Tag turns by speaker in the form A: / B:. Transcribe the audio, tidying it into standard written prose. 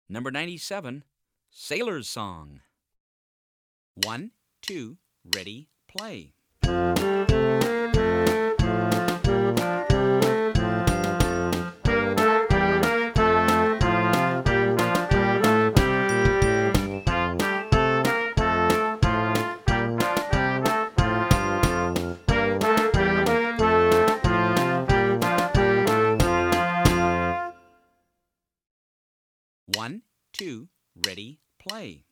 A: Number 97, Sailor's Song. 1, 2, ready, play. One, two, ready, play.